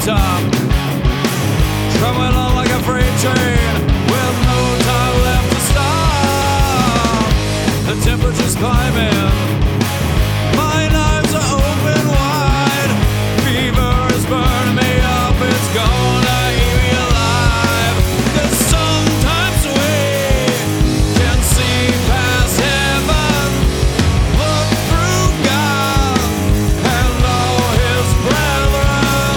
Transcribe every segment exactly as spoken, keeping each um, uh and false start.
top, traveling on like a freight train with no time left to stop. The temperature's climbing, my knives are open wide. Fever is burning me up, it's gonna eat me alive. 'Cause sometimes we can see past heaven, look through God and all his brethren.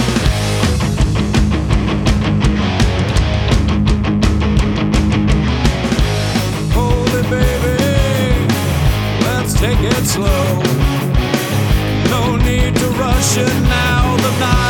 Hold it, baby, let's take it slow. No need to rush it now, the night